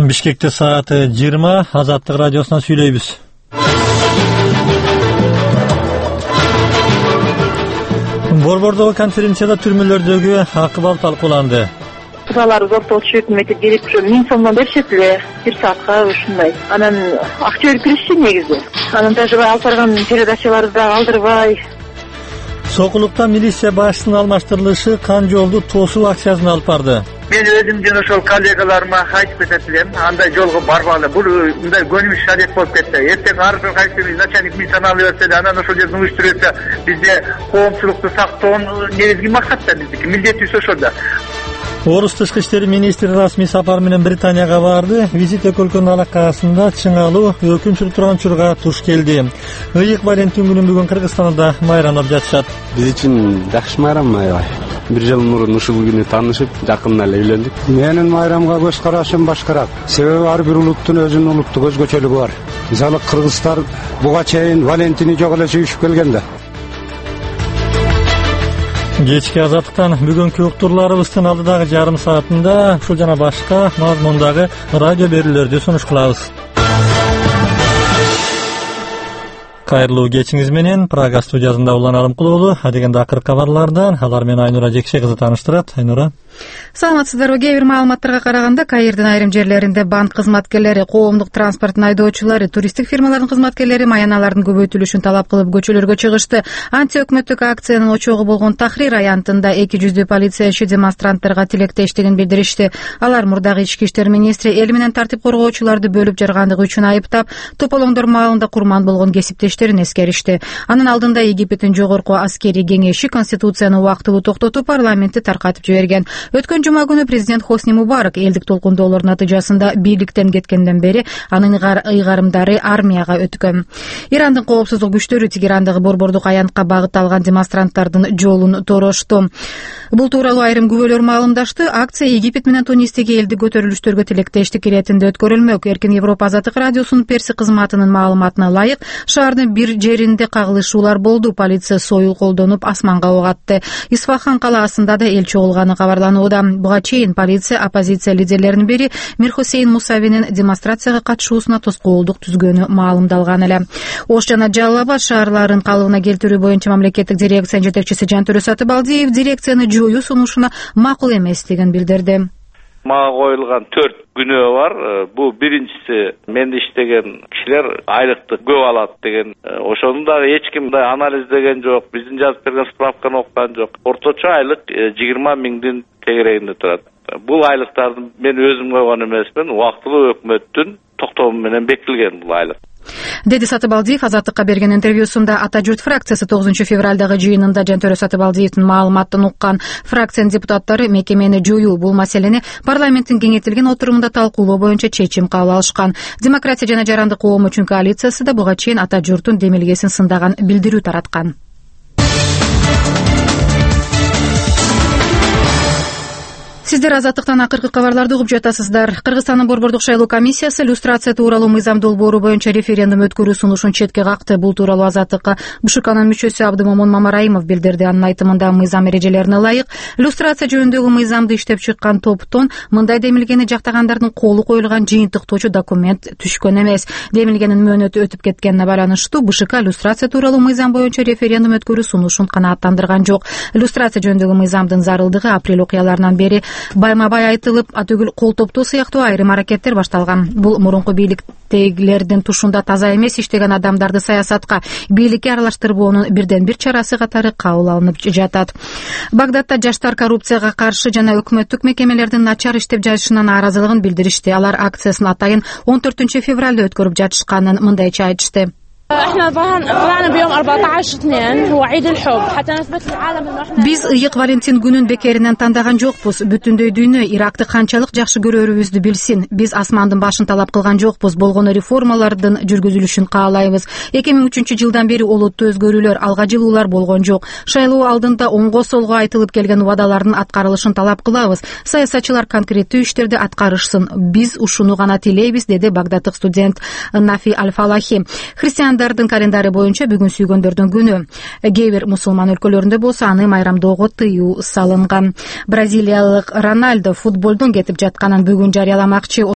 Бишкекте сааты 20, Азаттык радиосунан сүйлөйбүз. Борбордогу конференцияда түрмөлөрдөгү акыбал талкууланды. Кызаларыбыз ортолчу өкмөтү берип 1000 сомдон беришет эле, 1 саатка ушундай. Анан акча берип киришти негизи. Анан даже алып барган передачаларды да алдырбай. Сокулукта милиция башчысынын алмаштырылышы кан жолду тосуу акциясын алып барды. Мен өзүм жана ошол коллегаларыма айтып кетет элем, андай жолго барбагыла. Бул мындай көнүмүш адет болуп кетти. Эртең ар бир кайсы начальник милицияны алып берсе, анан ошол жерден уюштуруп, бизде коомчулукту сактоо негизги максат да биздики, милдетибиз ошол да. Орус тышкы иштери министри расмий сапар менен Британияга барды. Визит эки өлкөнүн алакасында чыңалуу өкүм сүрүп турган учурга туш келди. Ыйык Валентин күнүн бүгүн Кыргызстанда майрамдап жатышат. Биз үчүн жакшы майрам аябай. 1 жыл мурун ушул күнү таанышып, жакында эле үйлөндүк. Менин майрамга көз карашым башкараак. Себеби ар бир улуттун өзүнүн улуттук өзгөчөлүгү бар. Мисалы кыргыздар буга чейин Валентини жок эле сүйүшүп келген да. Кечки Азаттыктан бүгүнкү уктурларыбыздын алдыдагы жарым саатында ушул жана башка мазмундагы радио берүүлөрдү сунуш кылабыз. Кайрылуу кечиңиз менен Прага студиясында Улан Алымкулоğlu адегенде акыркы кабарлардан алар менен Айнура Жекше кызы тааныштырат. Айнура. Саламатсыздарбы? Кээ бир маалыматтарга караганда, Каирдин айрым жерлеринде банк кызматкерлери, коомдук транспорттун айдоочулары, туристтик фирмалардын кызматкерлери маяналардын көбөйтүлүшүн талап кылып көчөлөргө чыгышты. Антиөкмөттүк акциянын очогу болгон Тахрир аянтында 200 полициячы демонстранттарга тилектештигин билдиришти. Алар мурдагы ички иштер министри эл менен тартип коргоочуларды бөлүп жаргандыгы үчүн айыптап, тополоңдор маалында курман болгон кесиптештерин эскеришти. Анын алдында Египтин жогорку аскерий кеңеши конституцияны убактылуу токтотуп, парламентти таркатып жиберген. Өткөн жума күнү президент Хосни Мубарак элдик толкундоолор натыйжасында бийликтен кеткенден бери анын ыйгарымдары армияга өткөн. Ирандын коопсуздук күчтөрү Тегерандагы борбордук аянтка багыт алган демонстранттардын жолун торошту. Бул тууралуу айрым күбөлөр маалымдашты. Акция Египет менен Тунистеги элдик көтөрүлүштөргө тилектештик иретинде өткөрүлмөк. Эркин Европа Азаттык радиосунун перси кызматынын маалыматына ылайык, шаардын бир жеринде кагылышуулар болду. Полиция союл колдонуп асманга ок атты. Исфахан калаасында да эл чогулганы кабарланууда. Буга чейин полиция оппозиция лидерлеринин бири Мир Хусейн Мусавинин демонстрацияга катышуусуна тоскоолдук түзгөнү маалымдалган эле. Ош жана Жалал Абад шаарларын калыбына келтирүү боюнча мамлекеттик дирекциянын жетекчиси Жантөрө Сатыбалдиев дирекцияны жоюу сунушуна макул эместигин билдирди. Мага коюлган 4 күнөө бар. Бул биринчиси менде иштеген кишилер айлыкты көп алат деген. Ошону да эч ким анализдеген жок. Биздин жазып берген справканы окуган жок. Орточо айлык 20 миңдин тегерегинде турат. Бул айлыктарды мен өзүм койгон эмесмин. Убактылуу өкмөттүн токтому менен бекитилген бул айлык. Деди Сатыбалдиев Азаттыкка берген интервьюсунда Ата журт фракциясы 9 февралдагы жыйынында Жантөрө Сатыбалдиевдин маалыматын уккан. Фракциянын депутаттары мекемени жоюу бул маселени парламенттин кеңейтилген отурумунда талкуулоо боюнча чечим кабыл алышкан. Демократия жана жарандык коом үчүн коалициясы да буга чейин Ата журттун демилгесин сындаган билдирүү тараткан. Сиздер Азаттыктан акыркы кабарларды угуп жатасыздар. Кыргызстандын борбордук шайлоо комиссиясы люстрация тууралуу мыйзам долбоору боюнча референдум өткөрүү сунушун четке какты. Бул тууралуу Азаттыкка БШКнын мүчөсү Абдымомун Мамараимов билдирди. Анын айтымында мыйзам эрежелерине ылайык люстрация жөнүндөгү мыйзамды иштеп чыккан топтон мындай демилгени жактагандардын колу коюлган жыйынтыктоочу документ түшкөн эмес. Демилгенин мөөнөтү өтүп кеткенине байланыштуу БШК люстрация тууралуу мыйзам боюнча референдум өткөрүү сунушун канааттандырган жок. Люстрация жөнүндөгү мыйзамдын зарылдыгы апрель окуяларынан бери байма-бай айтылып, атөгүл кол топтоо сыяктуу айрым аракеттер башталган. Бул мурунку бийликтегилердин тушунда таза эмес иштеген адамдарды саясатка, бийликке аралаштырбоонун бирден бир чарасы катары кабыл алынып жатат. Багдадта жаштар коррупцияга каршы жана өкмөттүк мекемелердин начар иштеп жатышынан нааразылыгын билдиришти. Алар акциясын атайын 14 февралда өткөрүп жатышканын мындайча айтышты. Биз ыйык Валентин күнүн бекеринен тандаган жокпуз. Бүтүндөй дүйнө Иракты канчалык жакшы көрөрүбүздү билсин. Биз асмандын башын талап кылган жокпуз. Болгону реформалардын жүргүзүлүшүн каалайбыз. 2003 жылдан бери олуттуу өзгөрүүлөр, алга жылуулар болгон жок. Шайлоо алдында оңго солго айтылып келген убадалардын аткарылышын талап кылабыз. Саясатчылар конкреттүү иштерди аткарышсын. Биз ушуну гана тилейбиз, деди багдаддык студент Нафи Аль-Фалахи. Христиандардын календари боюнча бүгүн сүйгөндөрдүн күнү. Кээ бир мусулман өлкөлөрүндө болсо аны майрамдоого тыюу салынган. Бразилиялык Роналдо футболдон кетип жатканын бүгүн жарыяламакчы.